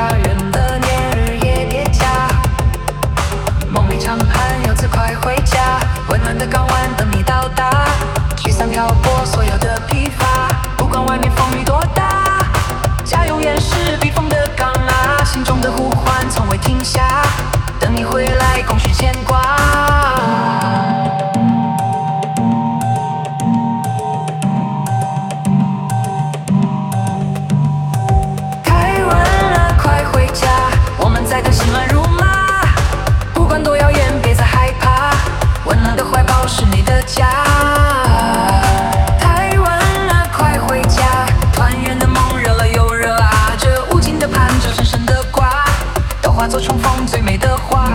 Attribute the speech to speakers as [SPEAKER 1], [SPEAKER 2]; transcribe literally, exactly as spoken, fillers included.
[SPEAKER 1] 家人的年日也叠加。梦里长盼游子快回家，温暖的港湾等你到达。驱散漂泊所有的疲乏，不管外面风雨多大，家永远是避风的港啊。心中的呼唤从未停下，等你回来共叙牵挂。太晚了，快回家，我们在等心乱如麻。不管多遥远，别再害怕，温暖的怀抱是你的家。